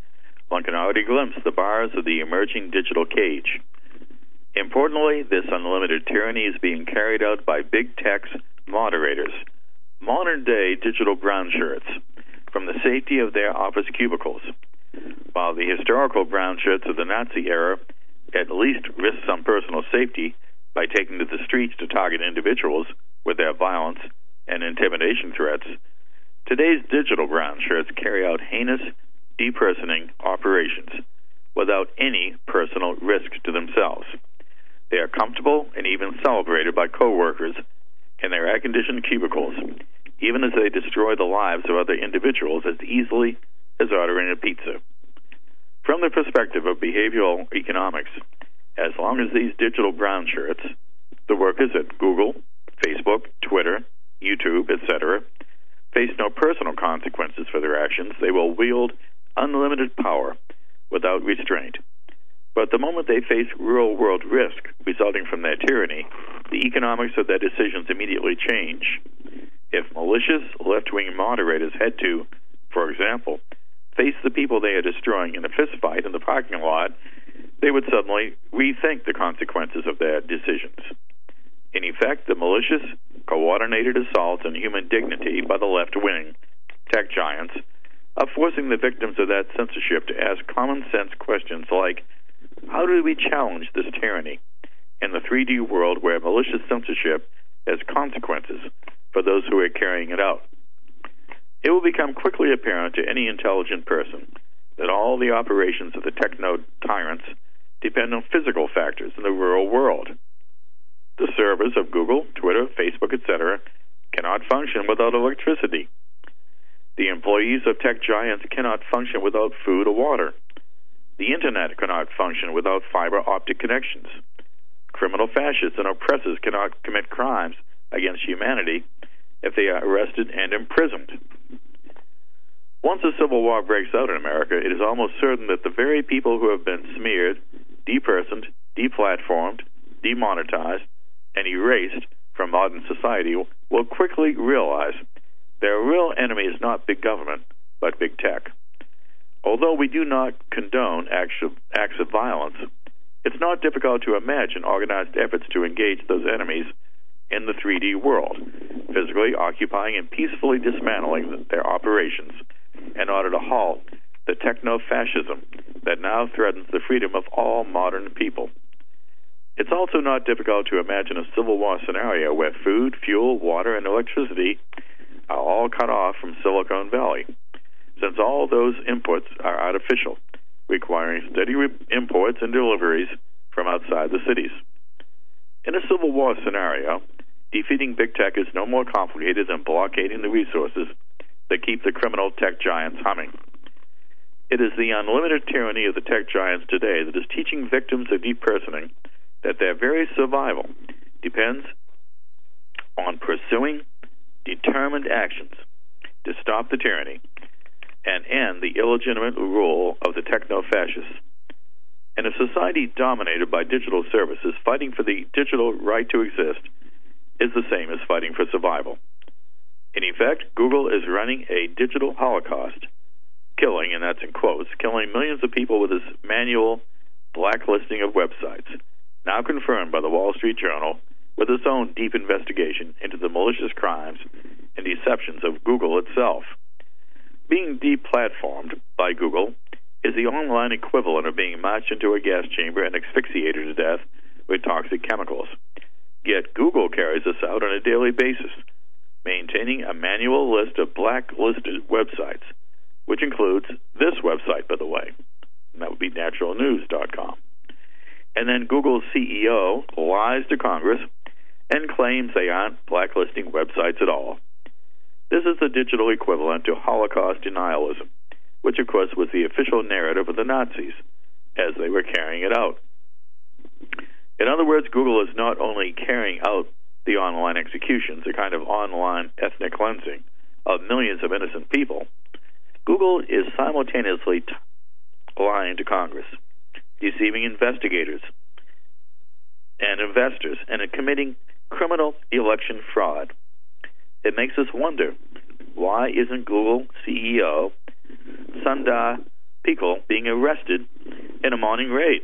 One can already glimpse the bars of the emerging digital cage. Importantly, this unlimited tyranny is being carried out by big tech's moderators, modern-day digital brown shirts, from the safety of their office cubicles. While the historical brown shirts of the Nazi era at least risked some personal safety by taking to the streets to target individuals with their violence and intimidation threats, today's digital brown shirts carry out heinous depersoning operations without any personal risk to themselves. They are comfortable and even celebrated by coworkers in their air-conditioned cubicles, even as they destroy the lives of other individuals as easily as ordering a pizza. From the perspective of behavioral economics, as long as these digital brown shirts, the workers at Google, Facebook, Twitter, YouTube, et cetera, face no personal consequences for their actions, they will wield unlimited power without restraint. But the moment they face real-world risk resulting from their tyranny, the economics of their decisions immediately change. If malicious left-wing moderators had to, for example, face the people they are destroying in a fistfight in the parking lot, they would suddenly rethink the consequences of their decisions. In effect, the malicious, coordinated assaults on human dignity by the left-wing tech giants are forcing the victims of that censorship to ask common-sense questions like, how do we challenge this tyranny in the three D world where malicious censorship has consequences for those who are carrying it out? It will become quickly apparent to any intelligent person that all the operations of the techno tyrants depend on physical factors in the real world. The servers of Google, Twitter, Facebook, et cetera cannot function without electricity. The employees of tech giants cannot function without food or water. The Internet cannot function without fiber optic connections. Criminal fascists and oppressors cannot commit crimes against humanity if they are arrested and imprisoned. Once a civil war breaks out in America, it is almost certain that the very people who have been smeared, depersoned, deplatformed, demonetized, and erased from modern society will quickly realize their real enemy is not big government, but big tech. Although we do not condone acts of, acts of violence, it's not difficult to imagine organized efforts to engage those enemies in the three D world, physically occupying and peacefully dismantling their operations in order to halt the techno-fascism that now threatens the freedom of all modern people. It's also not difficult to imagine a civil war scenario where food, fuel, water, and electricity are all cut off from Silicon Valley, since all those inputs are artificial, requiring steady re- imports and deliveries from outside the cities. In a civil war scenario, defeating big tech is no more complicated than blockading the resources that keep the criminal tech giants humming. It is the unlimited tyranny of the tech giants today that is teaching victims of depersonation that their very survival depends on pursuing determined actions to stop the tyranny and end the illegitimate rule of the techno-fascists. In a society dominated by digital services, fighting for the digital right to exist is the same as fighting for survival. In effect, Google is running a digital holocaust, killing, and that's in quotes, killing millions of people with its manual blacklisting of websites, now confirmed by the Wall Street Journal with its own deep investigation into the malicious crimes and deceptions of Google itself. Being deplatformed by Google is the online equivalent of being marched into a gas chamber and asphyxiated to death with toxic chemicals. Yet Google carries this out on a daily basis, maintaining a manual list of blacklisted websites, which includes this website, by the way, and that would be natural news dot com. And then Google's C E O lies to Congress and claims they aren't blacklisting websites at all. This is the digital equivalent to Holocaust denialism, which, of course, was the official narrative of the Nazis as they were carrying it out. In other words, Google is not only carrying out the online executions, a kind of online ethnic cleansing of millions of innocent people, Google is simultaneously t- lying to Congress, deceiving investigators and investors, and committing criminal election fraud. It makes us wonder, why isn't Google C E O Sundar Pichai being arrested in a morning raid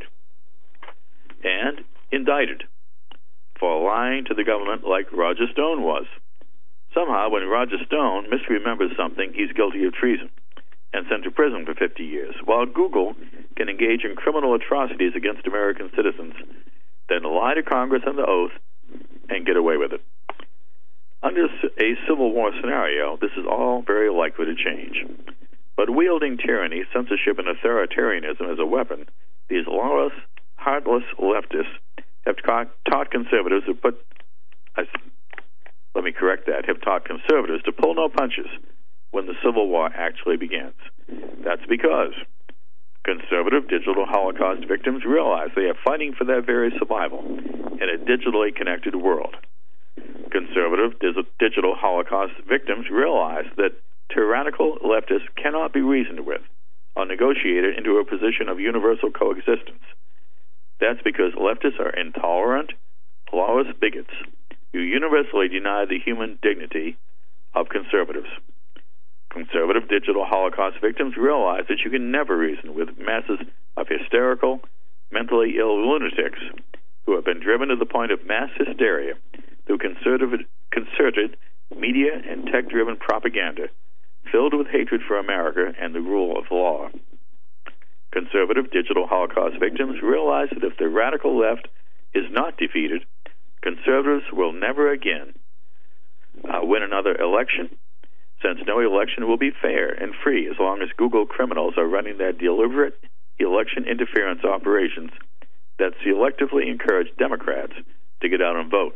and indicted for lying to the government like Roger Stone was? Somehow, when Roger Stone misremembers something, he's guilty of treason and sent to prison for fifty years, while Google can engage in criminal atrocities against American citizens, then lie to Congress on the oath and get away with it. Under a civil war scenario, this is all very likely to change. But wielding tyranny, censorship, and authoritarianism as a weapon, these lawless, heartless leftists have taught, taught conservatives to put, I, let me correct that, have taught conservatives to pull no punches when the Civil War actually begins. That's because conservative digital Holocaust victims realize they are fighting for their very survival in a digitally connected world. Conservative digital Holocaust victims realize that tyrannical leftists cannot be reasoned with or negotiated into a position of universal coexistence. That's because leftists are intolerant, lawless bigots who universally deny the human dignity of conservatives. Conservative digital Holocaust victims realize that you can never reason with masses of hysterical, mentally ill lunatics who have been driven to the point of mass hysteria through concerted, concerted media and tech-driven propaganda filled with hatred for America and the rule of law. Conservative digital Holocaust victims realize that if the radical left is not defeated, conservatives will never again uh, win another election, since no election will be fair and free as long as Google criminals are running their deliberate election interference operations that selectively encourage Democrats to get out and vote.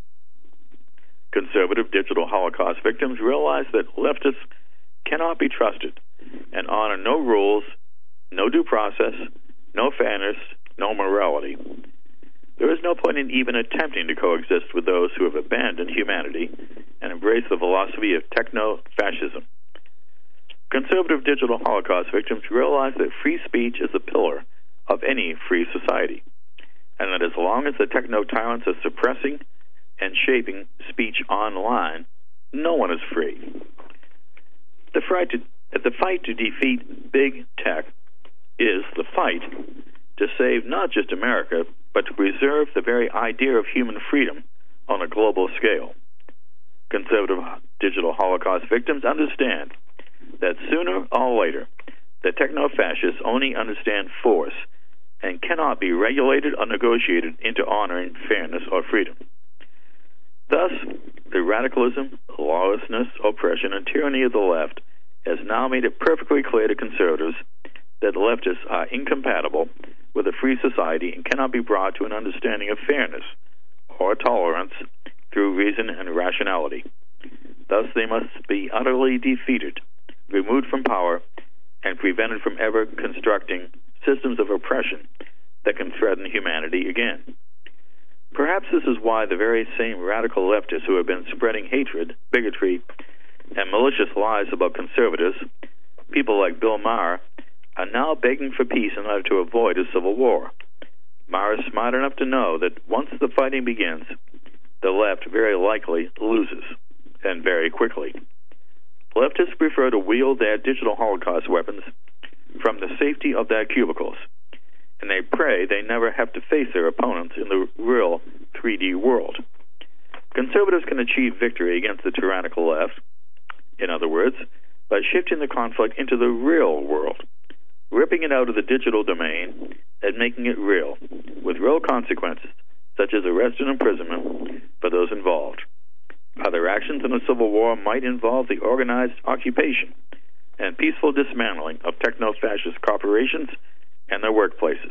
Conservative digital Holocaust victims realize that leftists cannot be trusted and honor no rules, no due process, no fairness, no morality. There is no point in even attempting to coexist with those who have abandoned humanity and embraced the philosophy of techno-fascism. Conservative digital Holocaust victims realize that free speech is the pillar of any free society, and that as long as the techno-tyrants are suppressing and shaping speech online, no one is free. The fight to, the fight to defeat big tech is the fight to save not just America, but to preserve the very idea of human freedom on a global scale. Conservative digital Holocaust victims understand that sooner or later, the techno-fascists only understand force and cannot be regulated or negotiated into honoring fairness or freedom. Thus, the radicalism, lawlessness, oppression, and tyranny of the left has now made it perfectly clear to conservatives that leftists are incompatible with a free society and cannot be brought to an understanding of fairness or tolerance through reason and rationality. Thus they must be utterly defeated, removed from power, and prevented from ever constructing systems of oppression that can threaten humanity again. Perhaps this is why the very same radical leftists who have been spreading hatred, bigotry, and malicious lies about conservatives, people like Bill Maher, are now begging for peace in order to avoid a civil war. Maher is smart enough to know that once the fighting begins, the left very likely loses, and very quickly. Leftists prefer to wield their digital Holocaust weapons from the safety of their cubicles, and they pray they never have to face their opponents in the real three D world. Conservatives can achieve victory against the tyrannical left, in other words, by shifting the conflict into the real world, ripping it out of the digital domain and making it real, with real consequences, such as arrest and imprisonment for those involved. Other actions in a civil war might involve the organized occupation and peaceful dismantling of techno-fascist corporations and their workplaces.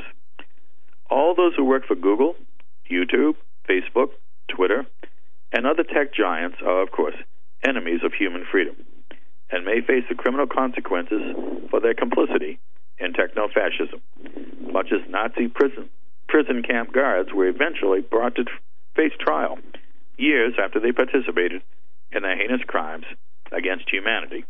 All those who work for Google, YouTube, Facebook, Twitter, and other tech giants are, of course, enemies of human freedom, and may face the criminal consequences for their complicity in techno-fascism, much as Nazi prison, prison camp guards were eventually brought to face trial years after they participated in the heinous crimes against humanity.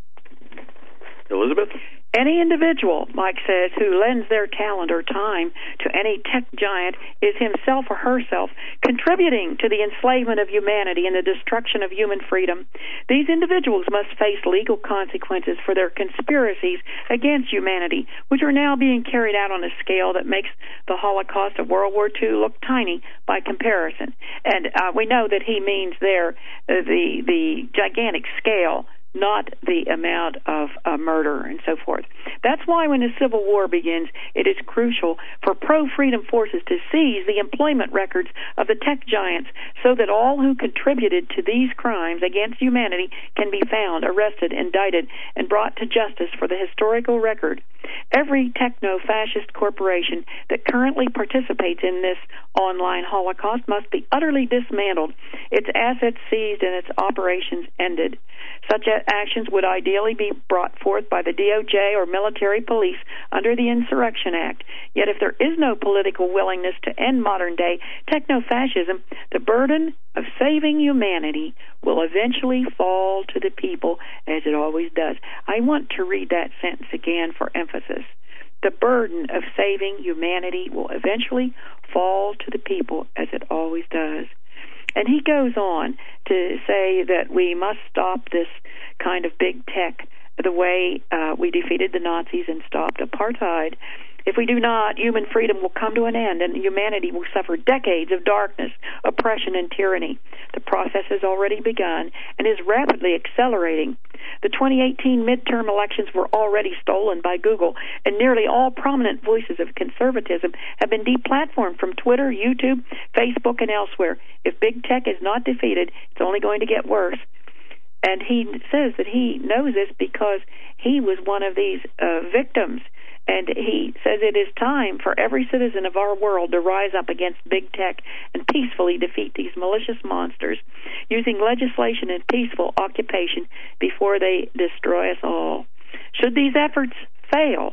Elizabeth? Any individual, Mike says, who lends their talent or time to any tech giant is himself or herself contributing to the enslavement of humanity and the destruction of human freedom. These individuals must face legal consequences for their conspiracies against humanity, which are now being carried out on a scale that makes the Holocaust of World War Two look tiny by comparison. And uh, we know that he means there uh, the the gigantic scale, not the amount of uh, murder and so forth. That's why when the Civil War begins, it is crucial for pro-freedom forces to seize the employment records of the tech giants so that all who contributed to these crimes against humanity can be found, arrested, indicted, and brought to justice for the historical record. Every techno-fascist corporation that currently participates in this online Holocaust must be utterly dismantled, its assets seized, and its operations ended. Such actions would ideally be brought forth by the D O J or military police under the Insurrection Act. Yet if there is no political willingness to end modern-day techno-fascism, the burden of saving humanity will eventually fall to the people, as it always does. I want to read that sentence again for emphasis. The burden of saving humanity will eventually fall to the people, as it always does. And he goes on to say that we must stop this kind of big tech the way uh, we defeated the Nazis and stopped apartheid. If we do not, human freedom will come to an end, and humanity will suffer decades of darkness, oppression, and tyranny. The process has already begun and is rapidly accelerating. The twenty eighteen midterm elections were already stolen by Google, and nearly all prominent voices of conservatism have been deplatformed from Twitter, YouTube, Facebook, and elsewhere. If big tech is not defeated, it's only going to get worse. And he says that he knows this because he was one of these uh, victims. And he says it is time for every citizen of our world to rise up against big tech and peacefully defeat these malicious monsters using legislation and peaceful occupation before they destroy us all. Should these efforts fail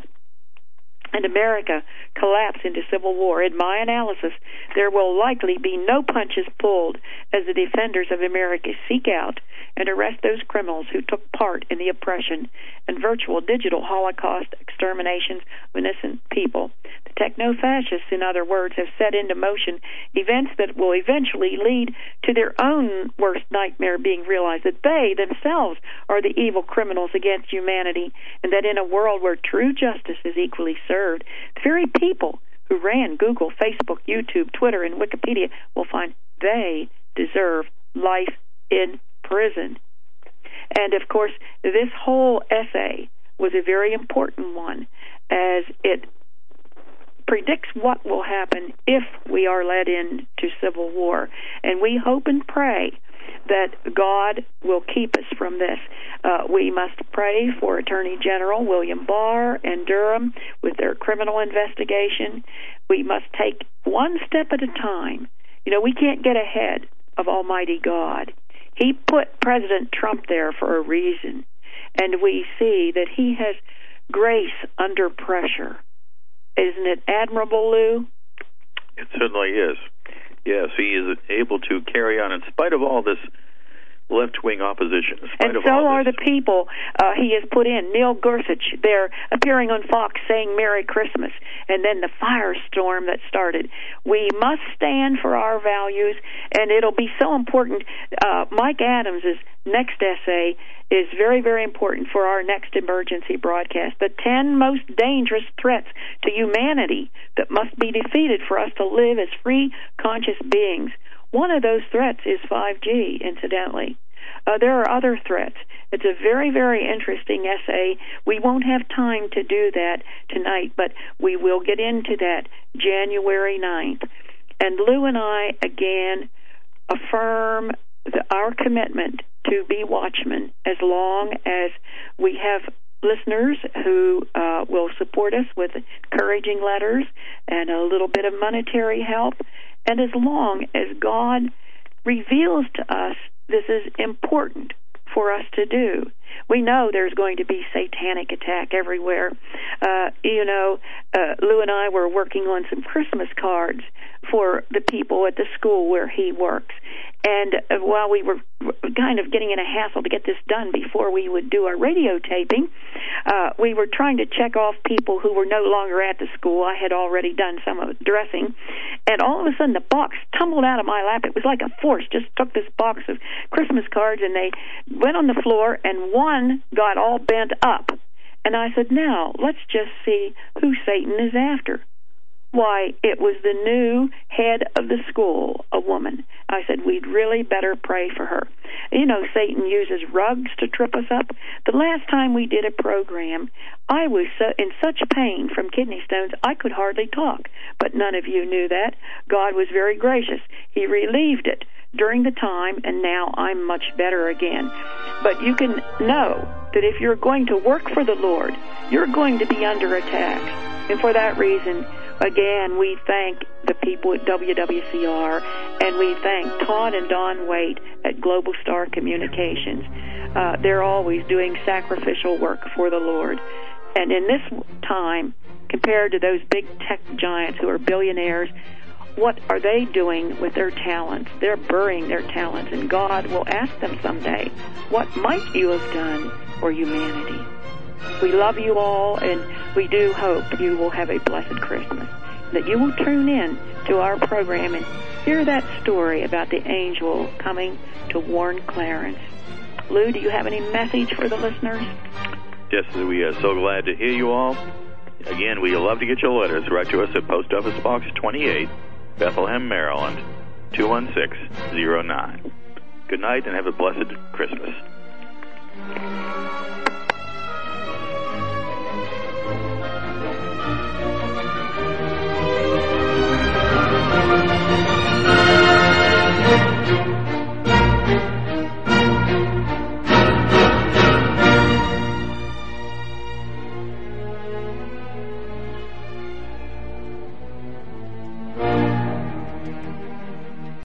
and America collapse into civil war, in my analysis, there will likely be no punches pulled as the defenders of America seek out and arrest those criminals who took part in the oppression and virtual digital Holocaust exterminations of innocent people. The techno-fascists, in other words, have set into motion events that will eventually lead to their own worst nightmare being realized, that they themselves are the evil criminals against humanity, and that in a world where true justice is equally served, the very people who ran Google, Facebook, YouTube, Twitter, and Wikipedia will find they deserve life in prison. And, of course, this whole essay was a very important one, as it predicts what will happen if we are led into civil war. And we hope and pray that God will keep us from this. Uh, we must pray for Attorney General William Barr and Durham with their criminal investigation. We must take one step at a time You know, we can't get ahead of Almighty God. He put President Trump there for a reason, and we see that he has grace under pressure. Isn't it admirable, Lou? It certainly is. Yes, he is able to carry on in spite of all this left-wing opposition. In spite and of so all are this. the people uh, he has put in. Neil Gorsuch, they're appearing on Fox saying Merry Christmas, and then the firestorm that started. We must stand for our values, and it'll be so important. Uh, Mike Adams' next essay is very, very important for our next emergency broadcast. The ten most dangerous threats to humanity that must be defeated for us to live as free, conscious beings. One of those threats is five G, incidentally. Uh, there are other threats. It's a very, very interesting essay. We won't have time to do that tonight, but we will get into that January ninth. And Lou and I, again, affirm the, our commitment to be watchmen as long as we have listeners who uh, will support us with encouraging letters and a little bit of monetary help. And as long as God reveals to us this is important for us to do. We know there's going to be satanic attack everywhere. Uh, you know, uh, Lou and I were working on some Christmas cards for the people at the school where he works. And uh, while we were kind of getting in a hassle to get this done before we would do our radio taping, uh, we were trying to check off people who were no longer at the school. I had already done some of the dressing. And all of a sudden the box tumbled out of my lap. It was like a force just took this box of Christmas cards, and they went on the floor, and one got all bent up. And I said, now, let's just see who Satan is after. Why, it was the new head of the school, a woman. I said, we'd really better pray for her. You know, Satan uses rugs to trip us up. The last time we did a program, I was so, in such pain from kidney stones, I could hardly talk. But none of you knew that. God was very gracious. He relieved it during the time, and now I'm much better again. But you can know that if you're going to work for the Lord, you're going to be under attack. And for that reason, again, we thank the people at W W C R, and we thank Todd and Don Waite at Global Star Communications. Uh, they're always doing sacrificial work for the Lord. And in this time, compared to those big tech giants who are billionaires, what are they doing with their talents? They're burying their talents, and God will ask them someday, what might you have done for humanity? We love you all, and we do hope you will have a blessed Christmas, that you will tune in to our program and hear that story about the angel coming to warn Clarence. Lou, do you have any message for the listeners? Yes, we are so glad to hear you all. Again, we love to get your letters. Write to us at Post Office Box twenty-eight, Bethlehem, Maryland, two one six zero nine. Good night and have a blessed Christmas.